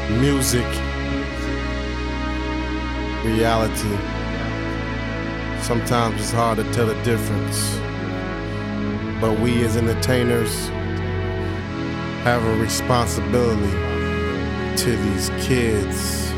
Music, reality. Sometimes it's hard to tell the difference, but we as entertainers have a responsibility to these kids.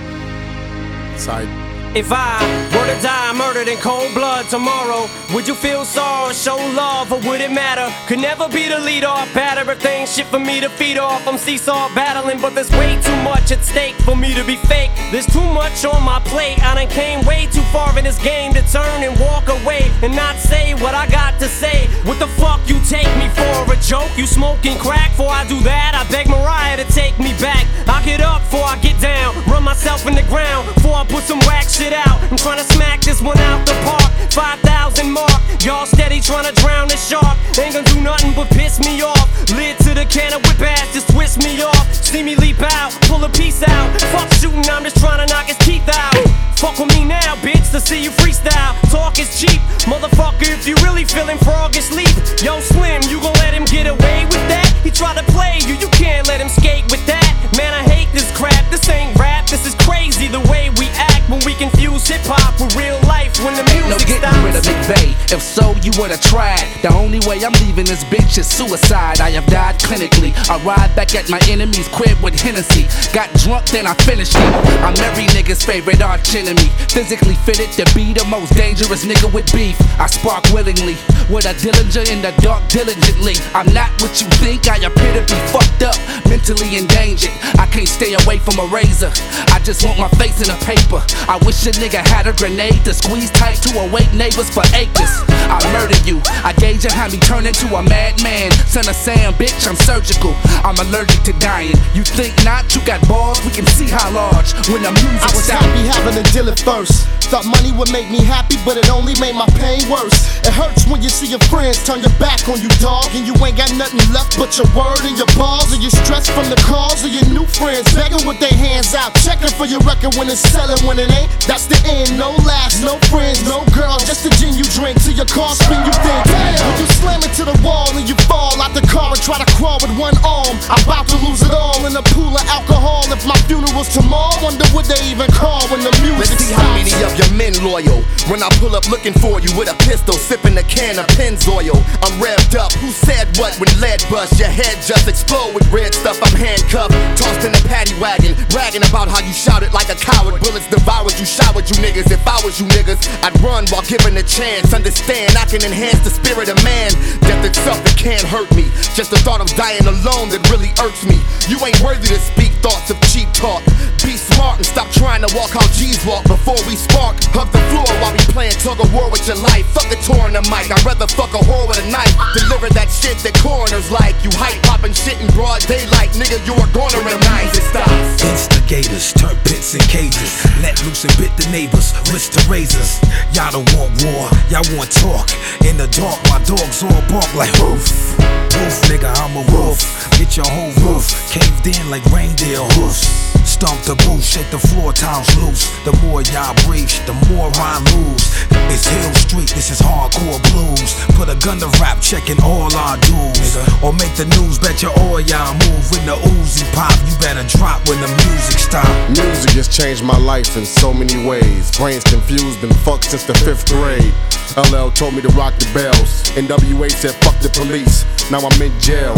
If I were to die murdered in cold blood tomorrow, would you feel sorrow, show love, or would it matter? Could never be the lead off batter if they ain't shit for me to feed off. I'm seesaw battling, but there's way too much at stake for me to be fake. There's too much on my plate. I done came way too far in this game to turn and walk away and not say what I got to say. What the fuck you take me for? A joke? You smoking crack? Before I do that, I beg Mariah to take me back. I get up before I get down, run myself in the ground before I put some wax shit out. I'm trying to smack this one out the park. 5,000 mark. Y'all steady trying to drown the shark. Ain't gonna do nothing but piss me off. Lid to the can of whip ass, just twist me off. See me leap out, pull a piece out. Fuck shooting, I'm just trying to knock his teeth out. Fuck with me now, bitch, to see you freestyle. Talk is cheap, motherfucker, if you really feeling frog asleep. Yo, Slim, you gon' let him get away with that? He tried to play you, you can't let him skate with that. Man, I hate this crap, this ain't rap. This is crazy the way we act when we confuse hip-hop with real life when the music stops. Rid of McVeigh. If so, you would've tried. The only way I'm leaving this bitch is suicide. I have died clinically. I ride back at my enemy's crib with Hennessy. Got drunk, then I finished it. I'm every nigga's favorite arch enemy. Physically fitted to be the most dangerous nigga with beef. I spark willingly with a Dillinger in the dark diligently. I'm not what you think. I appear to be fucked up, mentally endangered. I can't stay away from a razor. I just want my face in a paper. I wish a nigga had a grenade to squeeze tight to awake neighbors for acres. I murder you. I gauge and have me turn into a madman. Son of Sam, bitch, I'm surgical. I'm allergic to dying. You think not? You got balls? We can see how large when the music I was happy having to deal it first. Thought money would make me happy, but it only made my pain worse. It hurts when you see your friends turn your back on you, dog, and you ain't got nothing left but your word and your balls. And you stressed from the calls of your new friends begging with their hands out, checking for your record when it's selling. When it ain't, that's the end. No laughs, no friends, no girls, just the gin you drink till your car spin. You think, damn, when you slam into the wall and you fall out the car and try to crawl with one arm, I'm about to lose it all in a pool of alcohol. If my funeral's tomorrow, wonder what they even call when the music Let's see stops. how many of your men loyal when I pull up looking for you with a pistol, sipping a can of Pennzoil. I'm revved up. Who said what when lead bust? Your head just explode with red stuff. I'm handcuffed, tossed in a paddy wagon, bragging about how you shouted like a coward. Bullets devoured you, showered you niggas. If I was you niggas, I'd run while given a chance. Understand, I can enhance the spirit of man. Death itself, it can't hurt me. Just the thought of dying alone that really irks me. You ain't worthy to speak thoughts of cheap talk. Be smart and stop trying to walk how G's walk before we spark. Hug the floor while we playing tug of war with your life. Fuck the tour in the mic, I'd rather fuck a whore with a knife. Deliver that shit that coroners like. You hype popping shit in broad daylight, nigga, you are gonna recognize it stops. Instigators, turn pits and cages. Let loose and bit the neighbors, wrist to razors. Y'all don't want war, y'all want talk. In the dark, my dogs all bark like woof. Woof, nigga, I'm a wolf. Get your whole roof caved in like reindeer hoofs. Stomp the booth, shake the floor, times loose. The more y'all breach, the more I lose. It's Hill Street, this is hardcore blues. Put a gun to rap, checking all our dues. Or make the news, bet you all y'all move. When the Uzi pop, you better drop when the music stop. Music has changed my life in so many ways. Brains confused, been fucked since the 5th grade. LL told me to rock the bells. NWA said fuck the police. Now I'm in jail.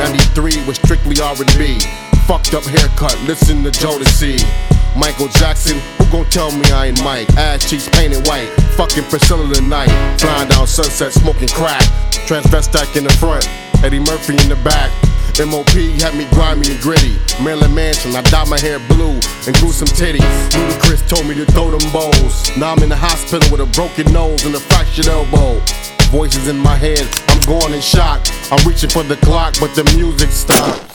93 was strictly R&B. Fucked up haircut, listen to Jodeci. Michael Jackson, who gon' tell me I ain't Mike? Ass cheeks painted white, fucking Priscilla tonight. Flying down Sunset, smoking crack. Transvestite in the front, Eddie Murphy in the back. MOP had me grimy and gritty. Maryland Mansion, I dyed my hair blue and grew some titties. Ludacris told me to throw them bowls. Now I'm in the hospital with a broken nose and a fractured elbow. Voices in my head, I'm going in shock. I'm reaching for the clock, but the music stopped.